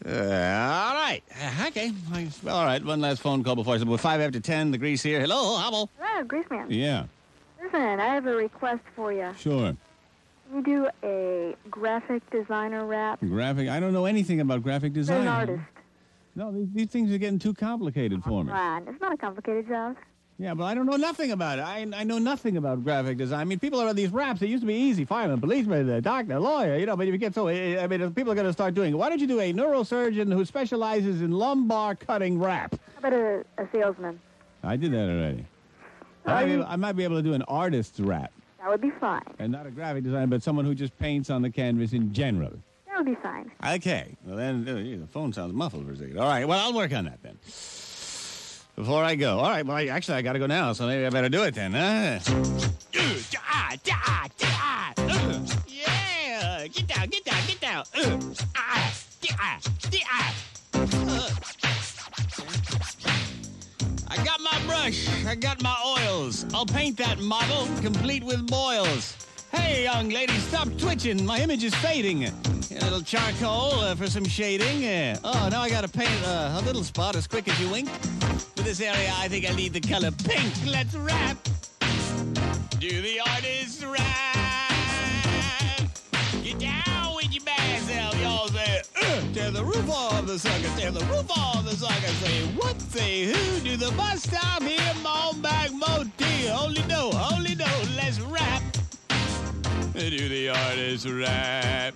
All right. Okay. Well, all right. One last phone call before I... 5 after 10, the Grease here. Hello, Hubble. Hello, Greaseman. Yeah. Listen, I have a request for you. Sure. Can you do a graphic designer rap? Graphic... I don't know anything about graphic You're design. an artist. No, these things are getting too complicated for me. Come on, it's not a complicated job. Yeah, but I don't know nothing about it. I know nothing about graphic design. I mean, people are on these raps. It used to be easy. Fireman, policeman, doctor, lawyer, you know, but if you get so... I mean, people are going to start doing it. Why don't you do a neurosurgeon who specializes in lumbar cutting rap? How about a salesman? I did that already. I might be able to do an artist's rap. That would be fine. And not a graphic designer, but someone who just paints on the canvas in general. That would be fine. Okay. Well, then, the phone sounds muffled for a second. All right. Well, I'll work on that then. Before I go. All right. Well, I got to go now, so maybe I better do it then, huh? Yeah. Get down, get down, get down. I got my brush. I got my oils. I'll paint that model, complete with boils. Hey, young lady, stop twitching. My image is fading. A little charcoal for some shading. Now I got to paint a little spot as quick as you wink. For this area, I think I need the color pink. Let's rap. Do the artist rap. Get down with your bad self. Y'all say, tear the roof off the sucker. Tear the roof off the sucker. Say, what, say, who? Do the bus stop here? Montback Motel. Holy no. Let's rap. Do the artist rap.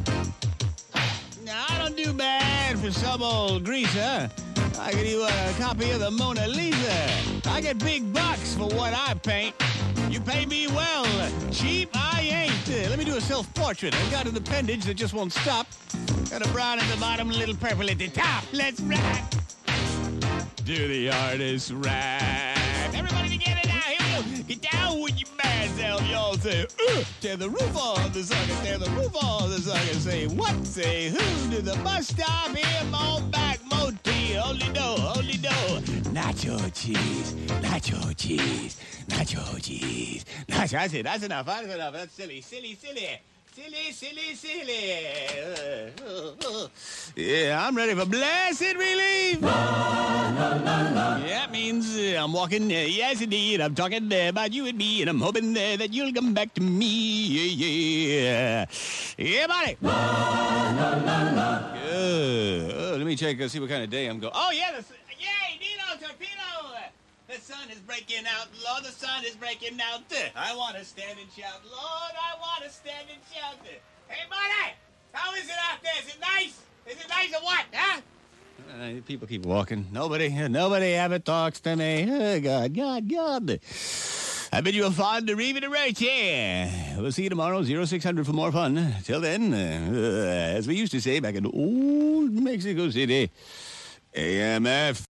Now, I don't do bad for some old greaser. I give you a copy of the Mona Lisa. I get big bucks for what I paint. You pay me well. Cheap, I ain't. Let me do a self-portrait. I've got an appendage that just won't stop. Got a brown at the bottom, a little purple at the top. Let's rap. Do the artist rap. Everybody together now. Here we go. Get down with your bad self. Y'all say, tear the roof off the sucker. Tear the roof off the sucker. Say, what? Say, who? To the bus stop here, Montback Motel. Holy no. Nacho cheese. That's it. That's enough. That's silly. Yeah, I'm ready for blessed relief. Yeah, it means I'm walking. Yes, indeed. I'm talking about you and me, and I'm hoping that you'll come back to me. Yeah, buddy. Let me check. See what kind of day I'm going. Oh, yeah. Yay, Nino Torpedo. The sun is breaking out, Lord, the sun is breaking out. I want to stand and shout, Lord, I want to stand and shout. Hey, buddy, how is it out there? Is it nice? Is it nice or what, huh? People keep walking. Nobody ever talks to me. Oh, God. I bid you a fond arrivederci. Yeah. We'll see you tomorrow, 0600 for more fun. Till then, as we used to say back in old Mexico City, AMF.